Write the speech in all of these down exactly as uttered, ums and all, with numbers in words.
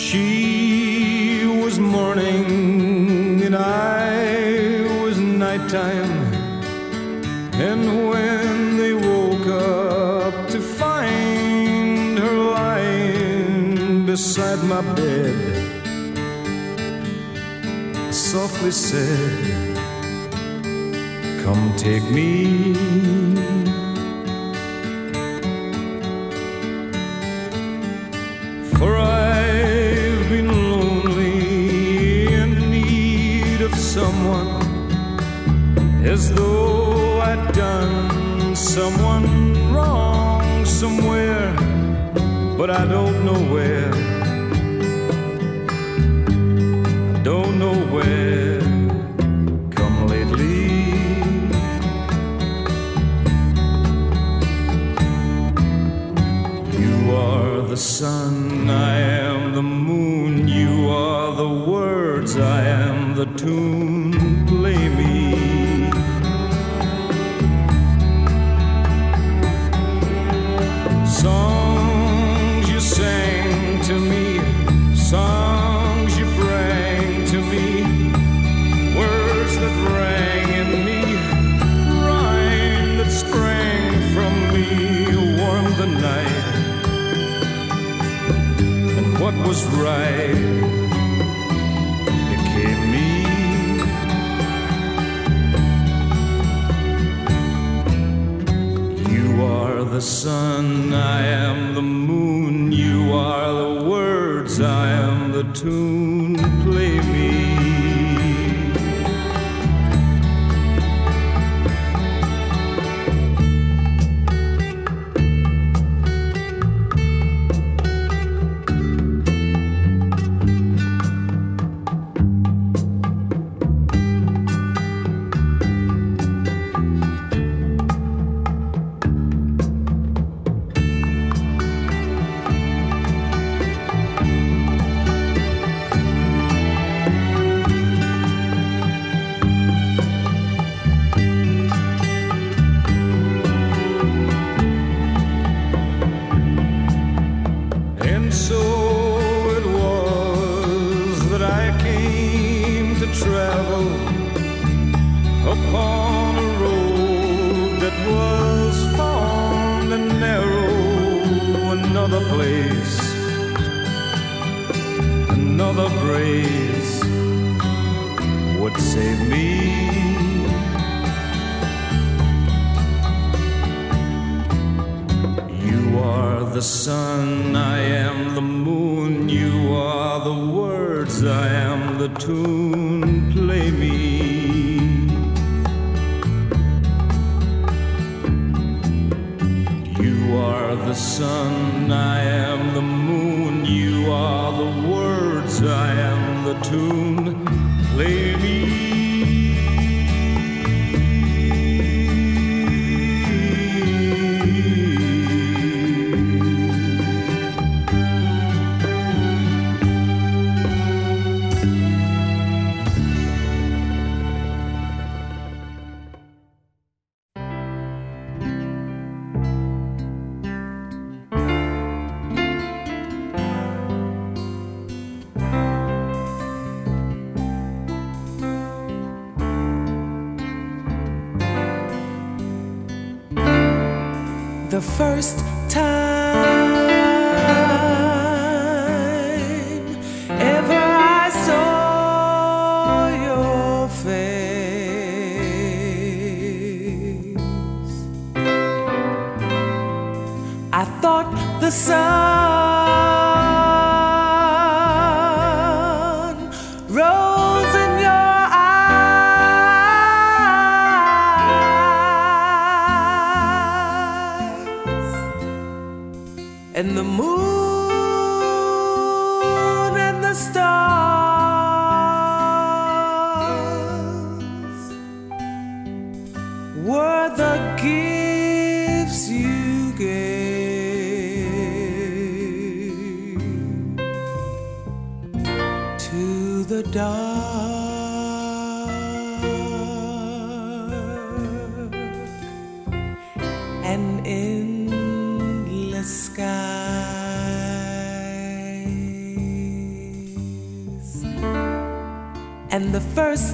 She was morning and I was nighttime, and when they woke up to find her lying beside my bed, I softly said, "Come take me." For I've been lonely, in need of someone, as though I'd done someone wrong somewhere, but I don't know where. I don't know where. Come lately, you are the sun, I am the moon. You are the words, I am the tune. Play me. Songs you sang to me, songs you bring to me, words that rang in me, rhyme that sprang from me, warmed the night. What was right became me. You are the sun, I am the moon. You are the words, I am the tune. Play me. The first time ever I saw your face, I thought the sun rose in your and the moon and the stars were the gifts you gave to the dark and endless sky. and the first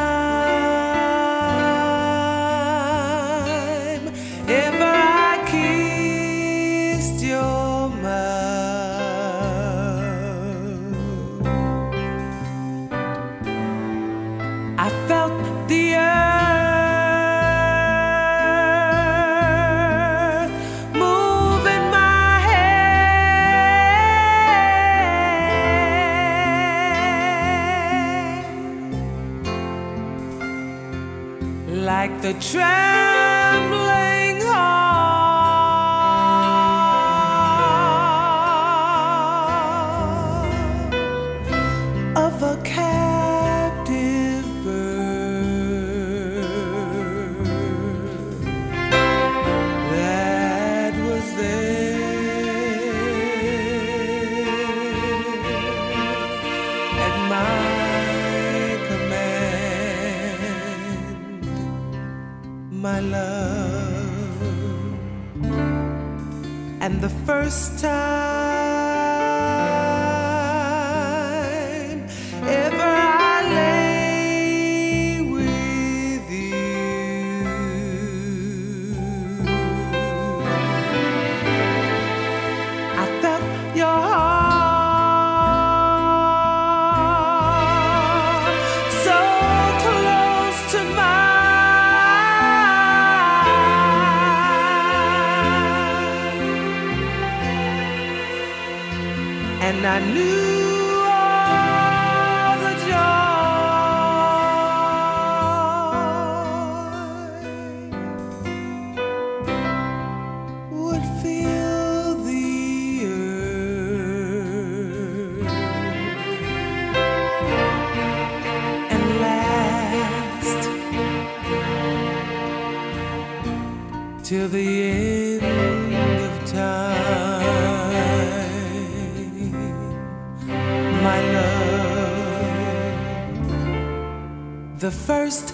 time ever I kissed your mouth, I felt the earth move in my hand, like the trembling heart of a captive bird that was there at my command, my love. And the first time ever I lay with you, I felt your heart so close to mine, and I knew all the joy would fill the earth and last till the end of time, my love. The first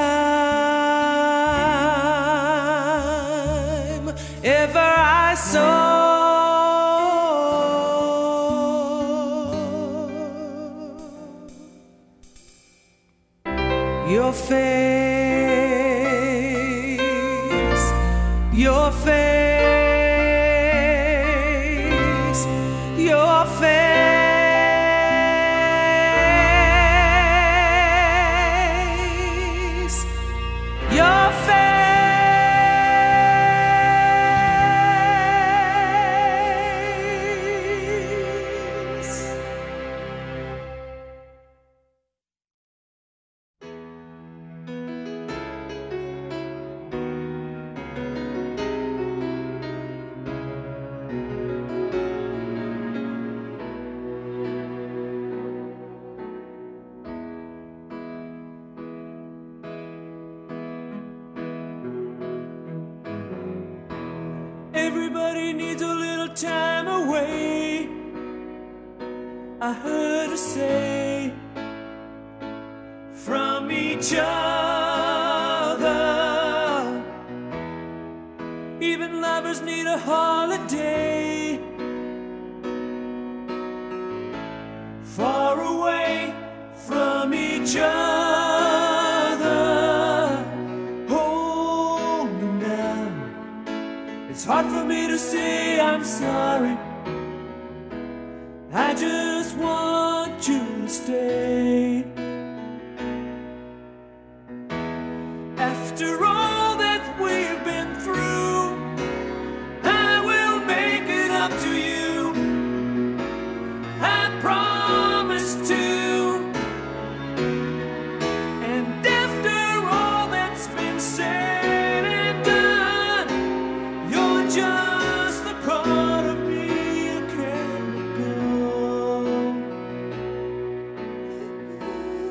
time ever I saw your face, your face, your face, your face. Everybody needs a little time away, I heard her say, from each other. Even lovers need a holiday, far away from each other. Hold me now, it's hard for me to say I'm sorry. I just want you to stay. After all that we've been through, I will make it up to you. I promise to. And after all that's been said and done, you're just the part of me you can't let go.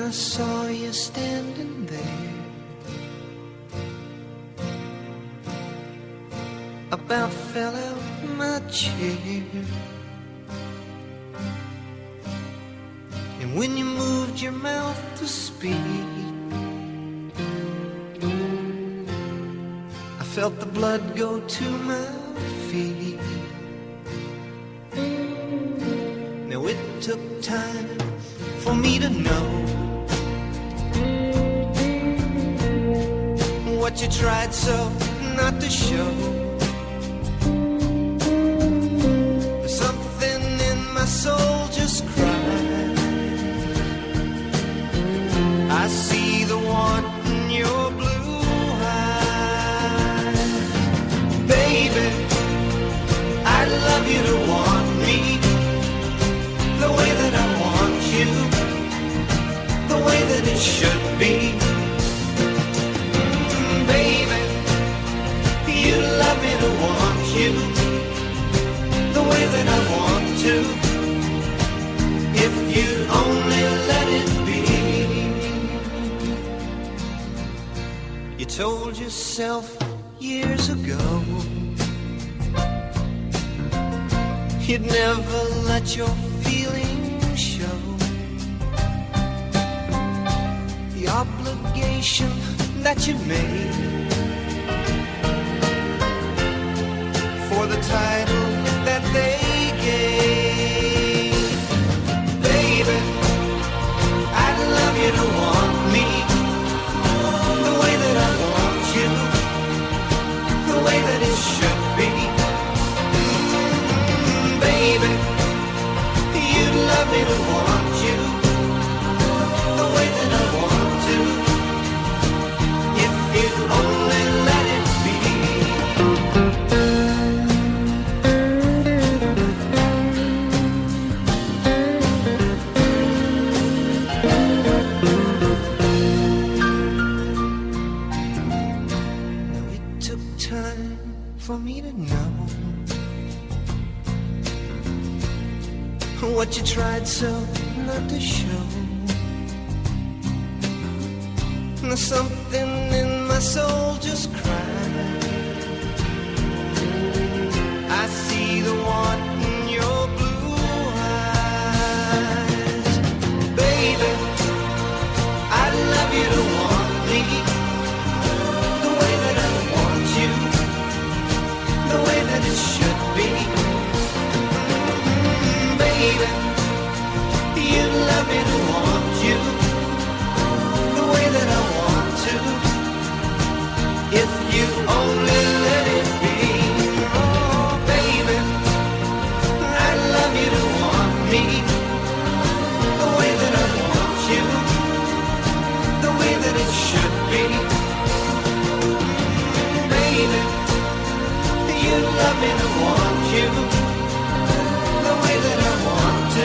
I saw you standing there, about fell out my chair. And when you moved your mouth to speak, I felt the blood go to my feet. Now it took time for me to know what you tried so not to show. Something in my soul just cried. I see the want in your blue eyes. Baby, I'd love you to want me the way that I want you, the way that it should be. Mm, baby, you love me to want you the way that I want to, if you'd only let it be. You told yourself years ago you'd never let your feelings show. The obligation that you made for the title that they gave. Baby, I'd love you to want me the way that I want you, the way that it should be. Mm, baby, you'd love me to want you the way that I want to, if you'd only let it be. For me to know what you tried so not to show. There's something in my soul just cried. I see the want in your blue eyes. Baby, I'd love you to want me the way that I want you, the way that it should be. Mm, baby, you'd love me to want you the way that I want to, if you only let it be. Oh, baby, I'd love you to want me the way that I want you, the way that it should be. Mm, baby, you'd love me to want you the way that I want to,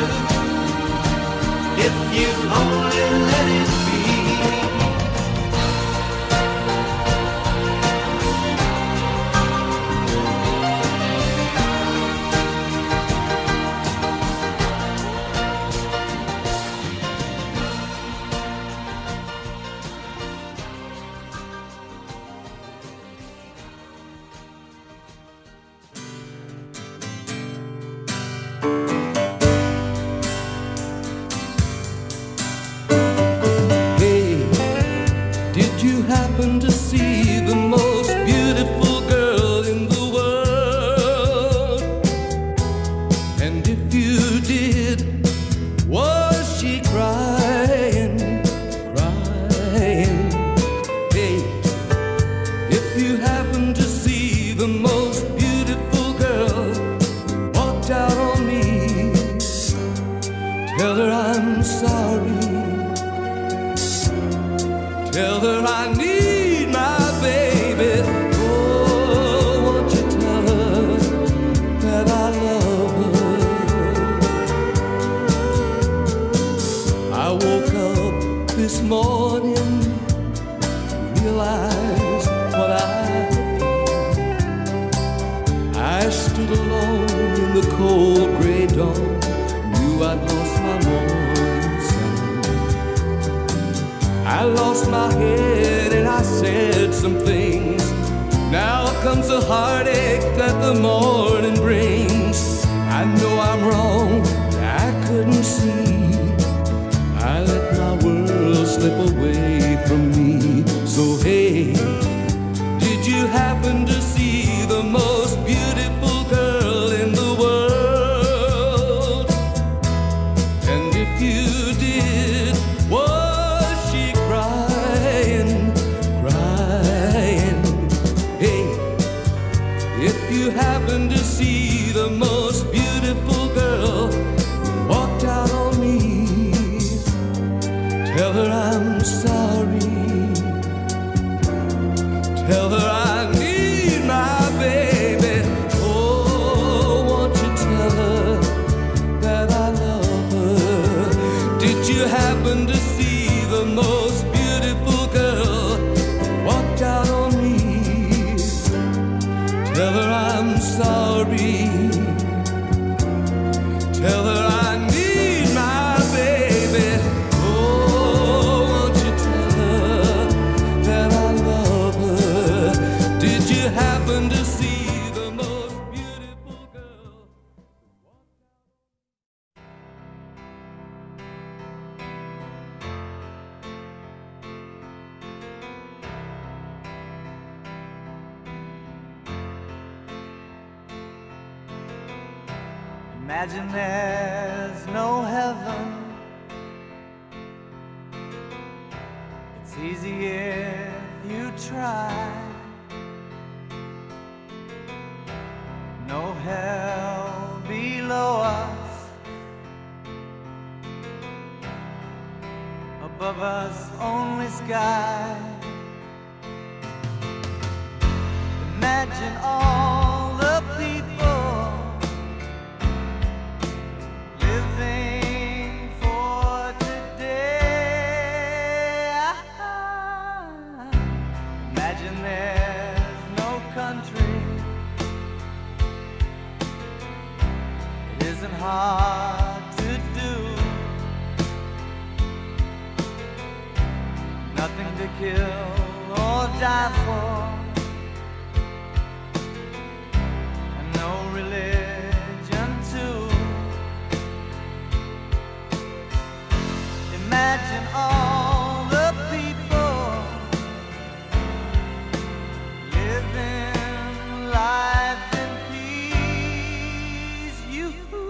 if you only let it be. To see the most beautiful girl in the world, and if you did, was she crying, crying? Hey, if you happen to see the most beautiful girl walked out on me, tell her I'm sorry, tell her I need this morning, realized what I did. I stood alone in the cold gray dawn, knew I'd lost my morning sun. lost my head and I said some things. Now comes the heartache that the morning brings. I know I'm wrong, I couldn't see. I let my world slip away from me. So hey, did you happen to see the most beautiful girl in the world? And if you did, was she crying, crying? Hey, if you happen to see the most beautiful girl who walked out on me, tell her I'm sorry. Tell her I need my baby. Oh, won't you tell her that I love her? Did you happen to see the most beautiful girl who walked out on me? Tell her I'm sorry. Tell her I need my baby. Oh, won't you tell her that I love her? Did you happen to see the most beautiful girl? Imagine there's no heaven. It's easy if you try. No hell below us. Above us only sky. Imagine all the people living for today. Imagine there's no country. It isn't hard to do. Nothing to kill or die for. And no religion too. Imagine all the people living life in peace. You,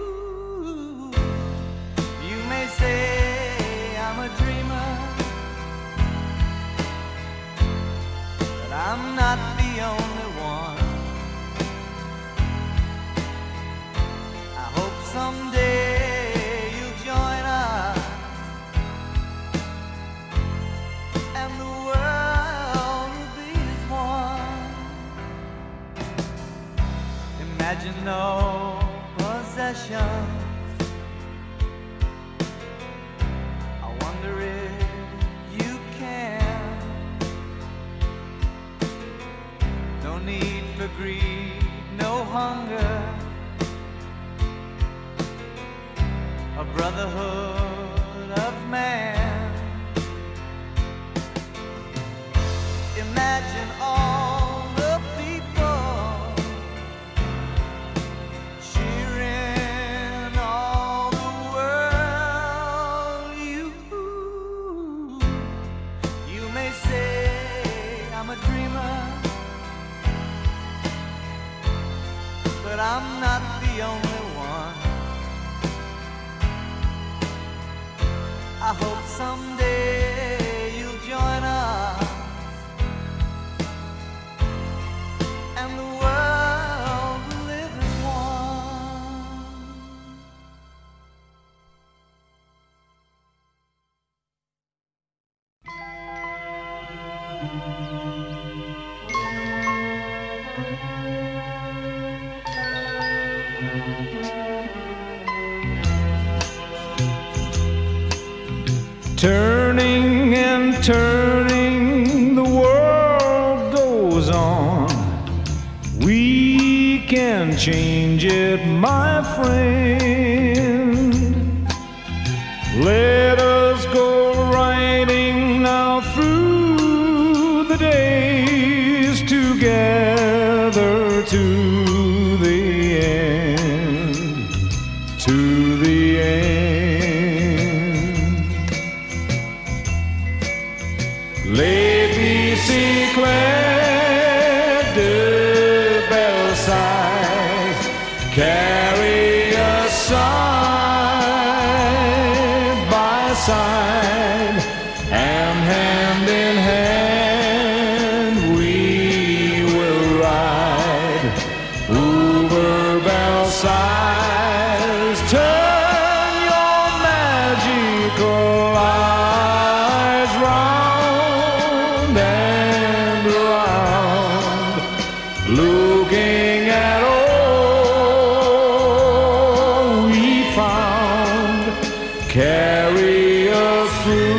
you may say I'm a dreamer, but I'm not the only one. I hope someday you'll join us and the world will be as one. Imagine no possessions. I wonder if you can. No need for greed, no hunger. A brotherhood of man. Imagine all the people cheering all the world. You, you may say I'm a dreamer, but I'm not the only one. I hope someday you'll join us and the world will live as one. Turning and turning, the world goes on. We can change it, my friend. Let us go riding now side, and hand in hand we will ride over Belsize. Turn your magical eyes round and round, looking at all we found. Carry us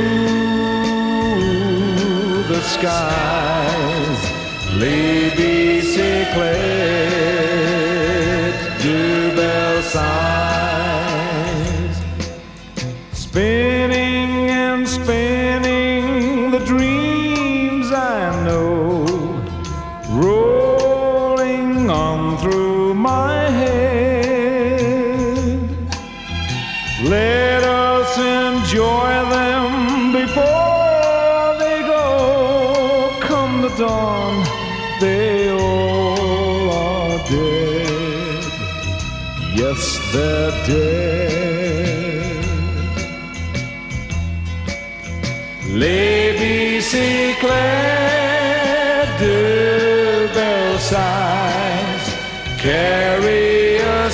through the skies, les bicyclettes de Belsize. Spinning and spinning the dreams I know, rolling on through my head. Let us enjoy them before they go. Come the dawn, they all are dead. Yes, they're dead. Les bicyclettes de Belsize carry us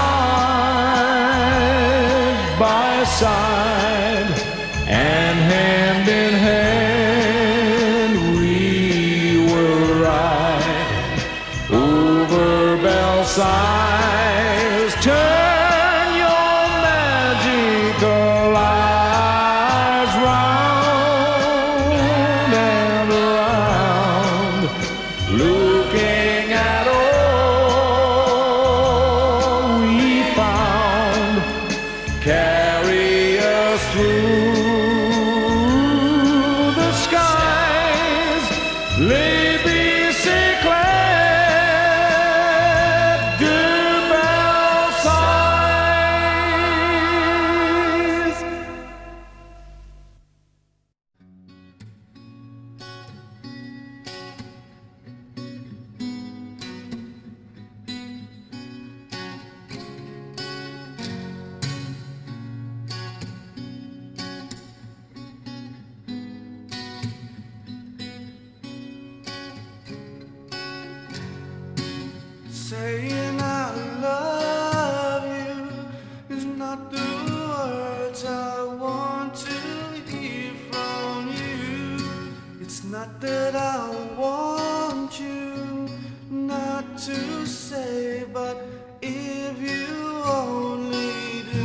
side by side, and hand in hand we will ride over Belsize. Turn your magical eyes round and round, looking at all we found. Carry us through the skies, les bicyclettes de Belsize. Saying I love you is not the words I want to hear from you. It's not that I want you not to say, but if you only do,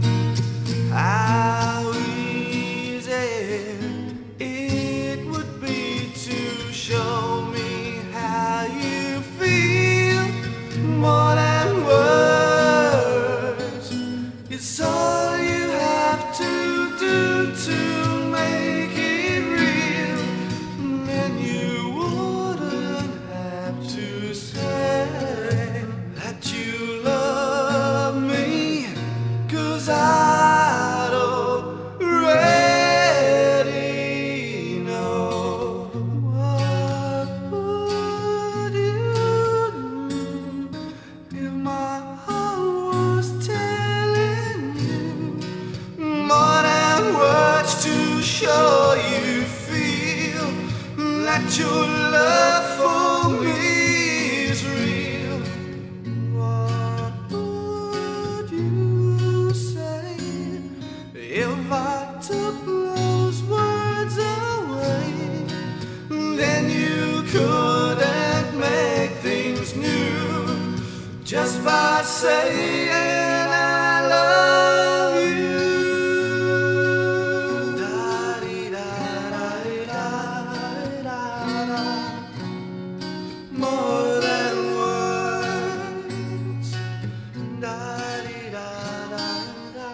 how easy it would be to show me how you feel. More than words, it's all you have to do to make it real. And then you wouldn't have to say that you love me, 'cause I'd already know. What would you do if my heart was telling you more than words to show you feel that your love for me is real? What would you say if I took those words away? Then you couldn't make things new just by saying I love you. Da-dee-da-da-da-da-da. More than words. Da-dee-da-da-da.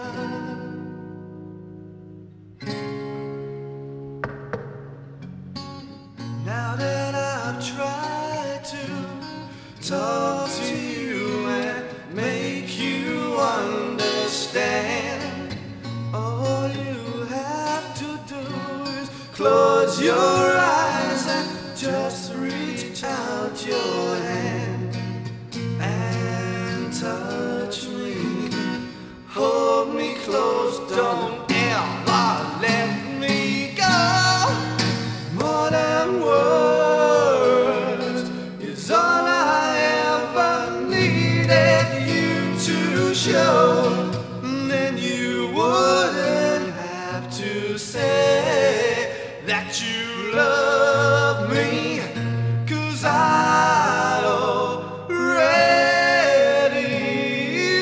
Now that I've tried to talk to you and make you understand, all you have to do is close your eyes and just reach out your hand and touch me. Hold me close, don't ever let say that you love me, 'cause I already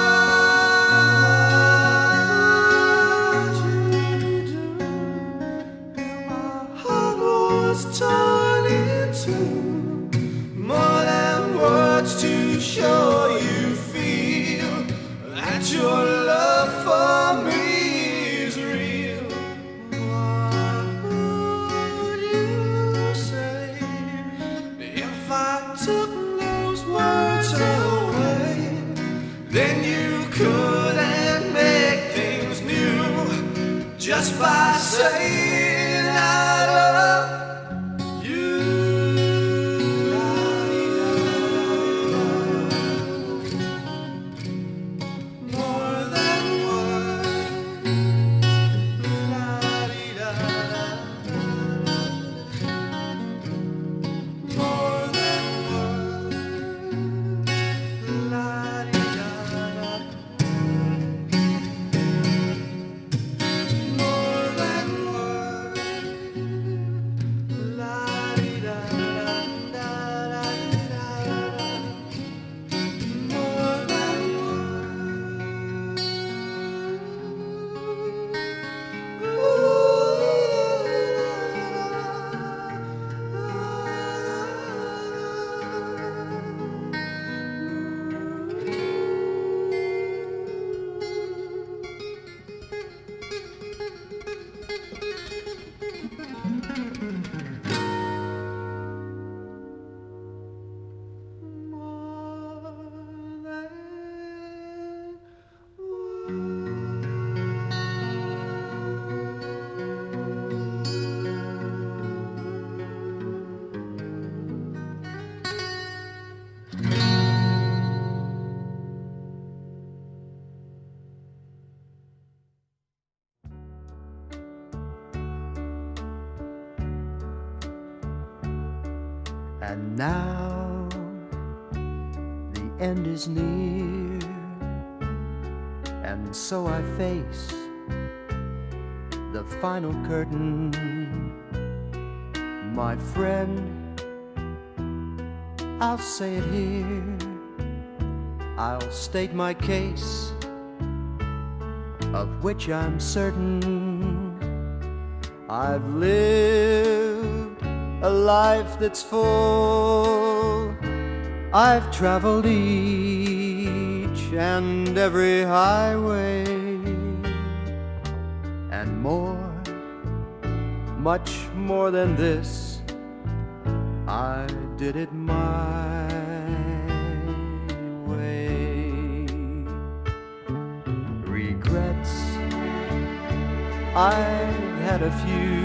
loved you. And my heart was torn in two, more than words to show you feel that your love for me is real. What would you say if I took those words away? Then you couldn't make things new just by saying I love you. More than words. La-di-da-da. More than words. La-di-da-da. More than words. La-di-da-da-da-da-da-da. More than And now the end is near, and so I face the final curtain. My friend, I'll say it here, I'll state my case, of which I'm certain. I've lived a life that's full. I've traveled each and every highway, and more, much more than this, I did it my way. Regrets, I've had a few,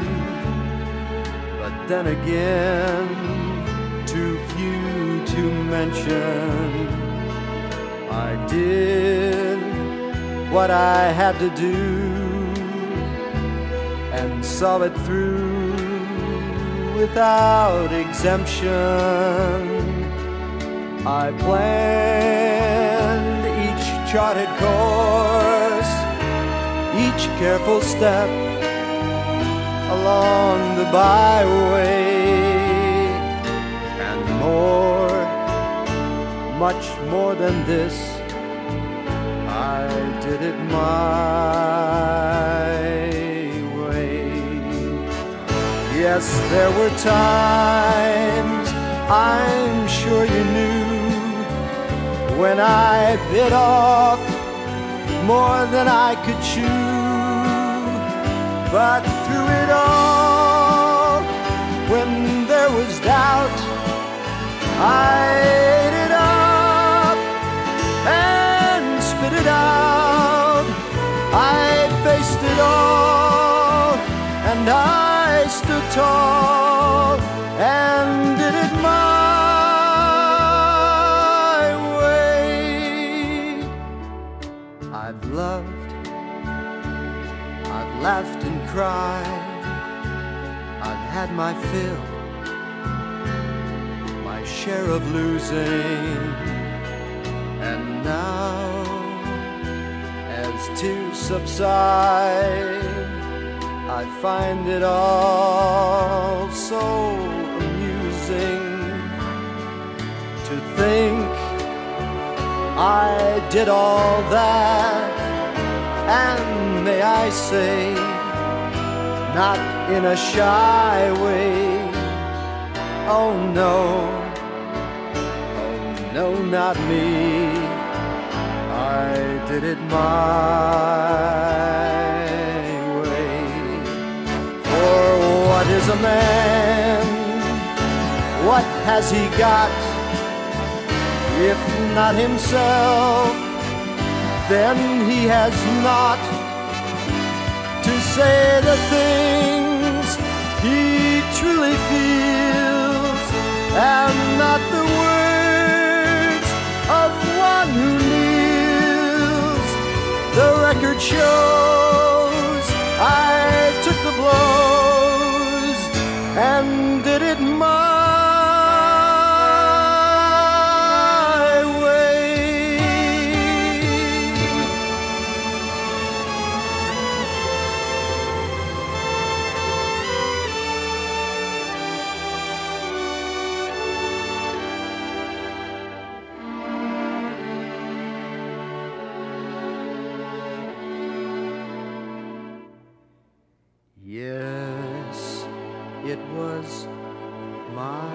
but then again, too few to mention. I did what I had to do and saw it through without exemption. I planned each charted course, each careful step along the byway, and more, much more than this, I did it my way. Yes, there were times, I'm sure you knew, when I bit off more than I could chew. But through it all, when there was doubt, I ate it up and spit it out. I faced it all, and I stood tall and did it my way. I've loved, I've laughed and cried, I've had my fill, my share of losing, and now, as tears subside, I find it all so amusing to think I did all that, and may I say, not in a shy way. Oh no, oh no, not me. I did it my way. For what is a man? What has he got? If not himself, then he has not to say the things he truly feels, and not the words of one who kneels. The record shows I took the blows and did it my it was my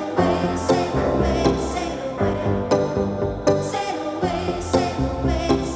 Sail away, sail away, sail away.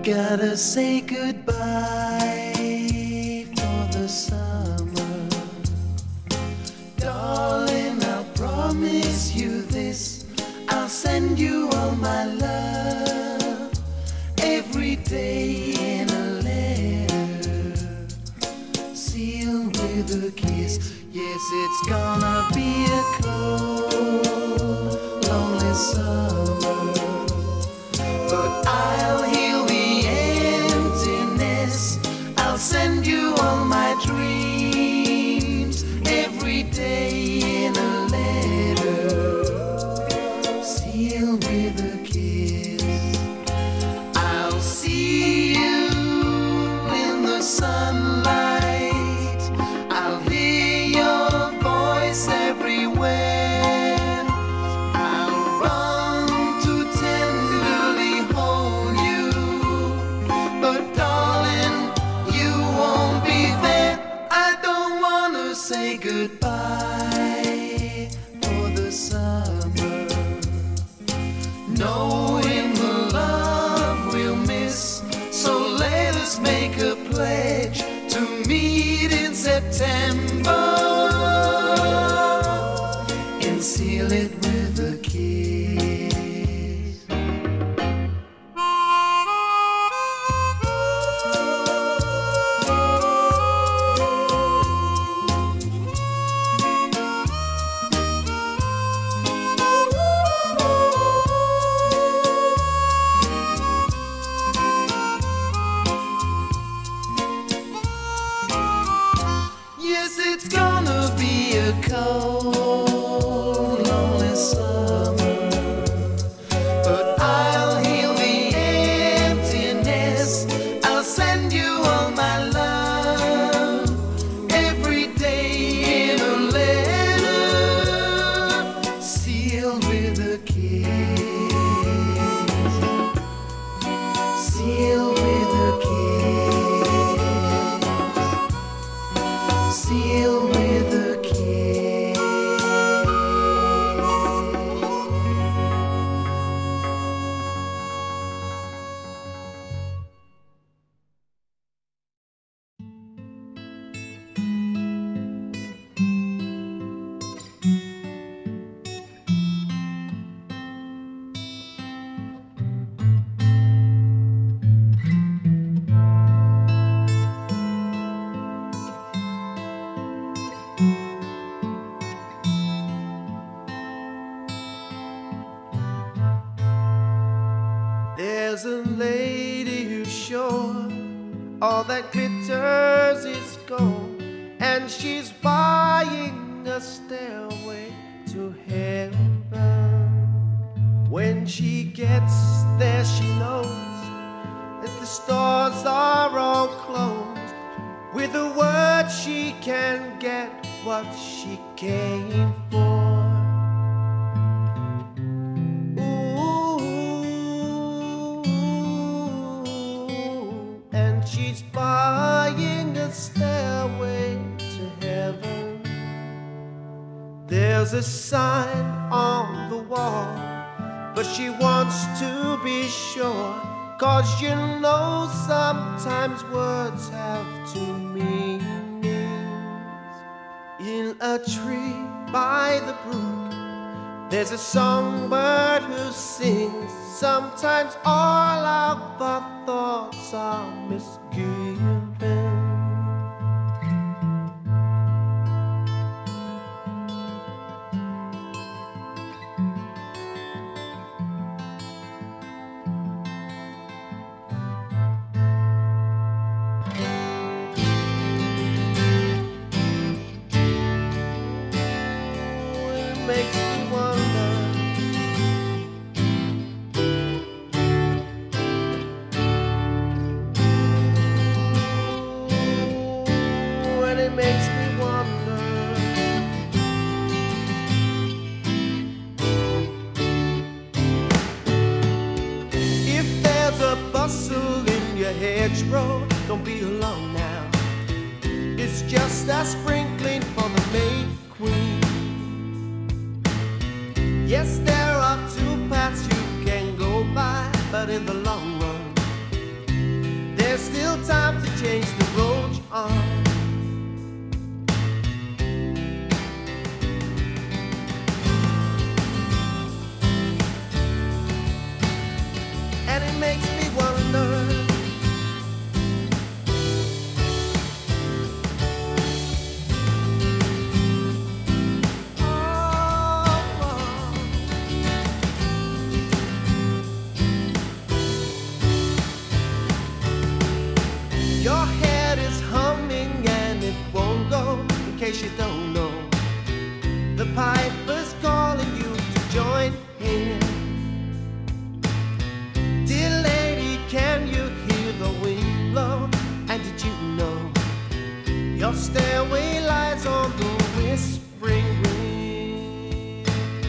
Gotta say goodbye for the summer. Darling, I'll promise you this. I'll send you all my love every day in a letter, sealed with a kiss. Yes, it's gonna be a cold, lonely summer, but I'll heal the emptiness. I'll send you all my dreams every day in a letter, sealed with a kiss. I'll see you in the sunlight. I'll hear your voice everywhere. I'll run to tenderly hold you, but darling, you won't be there. I don't wanna say goodbye for the summer, knowing the love we'll miss. So let us make a pledge to meet in September and seal it with a kiss. Yes, it's gonna be a cold, lonely summer, but I'll heal the emptiness. I'll send you all my love every day in a letter, sealed with a kiss, sealed with a kiss, sealed with a kiss. There's a lady who's sure all that glitters is gold, and she's buying a stairway to heaven. When she gets there, she knows that the stores are all closed. With a word, she can get what she came for. She's buying a stairway to heaven. There's a sign on the wall, but she wants to be sure, 'cause you know sometimes words have two meanings. In a tree by the brook, there's a songbird who sings. Sometimes all of our thoughts are misgiven. It makes me wonder. It makes me wonder. If there's a bustle in your hedgerow, don't be alone now. It's just a sprinkling for the May Queen. Yes, there are two paths you can go by, but in the long run, still time to change the road you're on. And it makes me wonder, your head is humming and it won't go. In case you don't know, the piper's calling you to join him. Dear lady, can you hear the wind blow? And did you know your stairway lies on the whispering wind?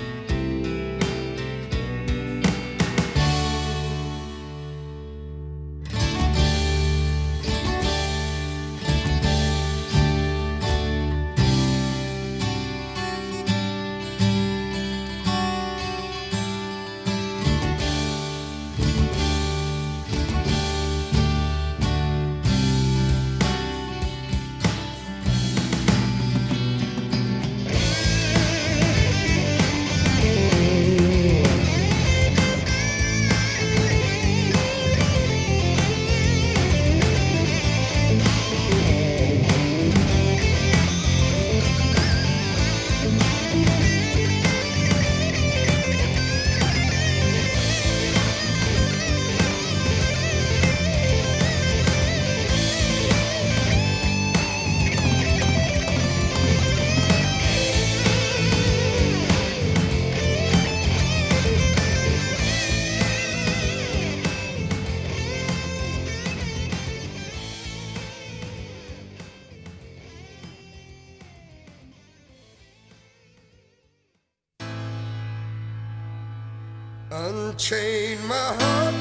Unchain my heart,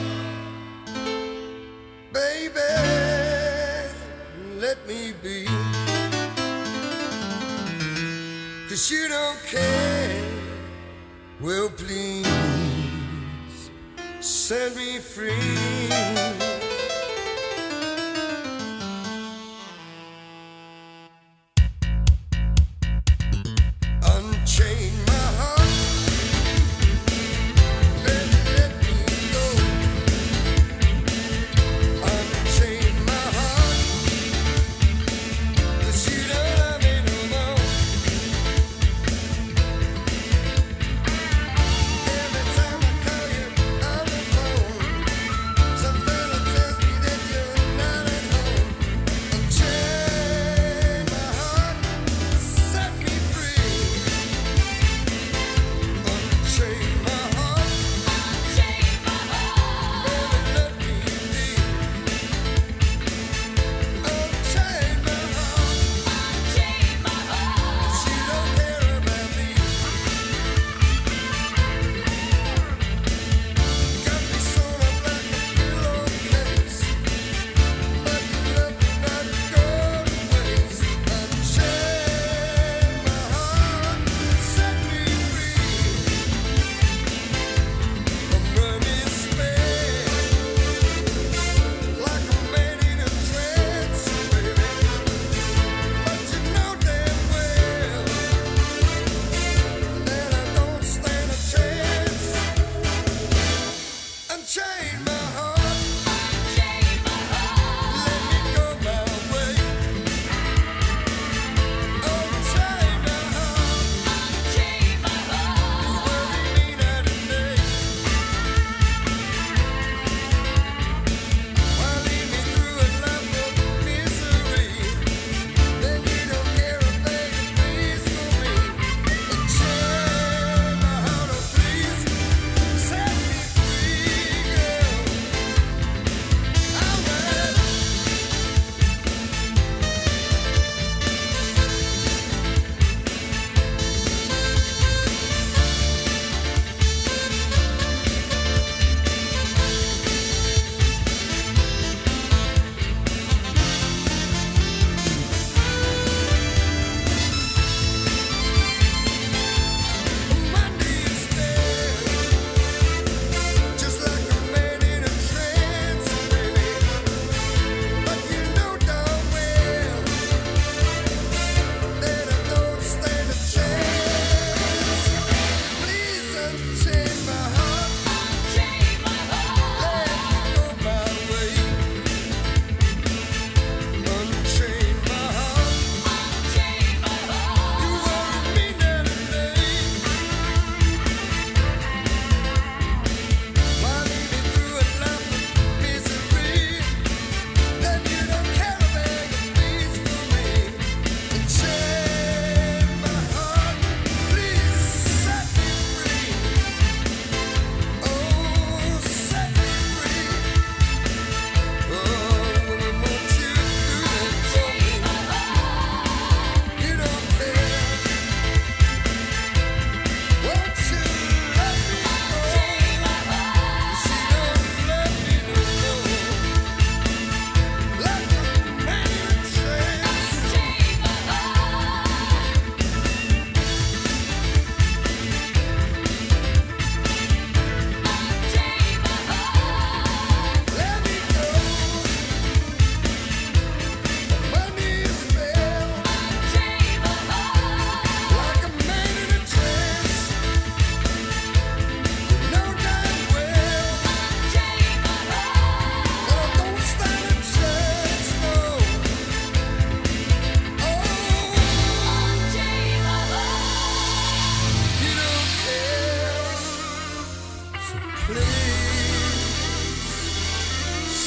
baby, let me be. 'Cause you don't care, well please set me free. Unchain my heart, baby, let me go. Unchain my heart, 'cause you don't love me no more. Every time I call you on the phone, some fella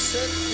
set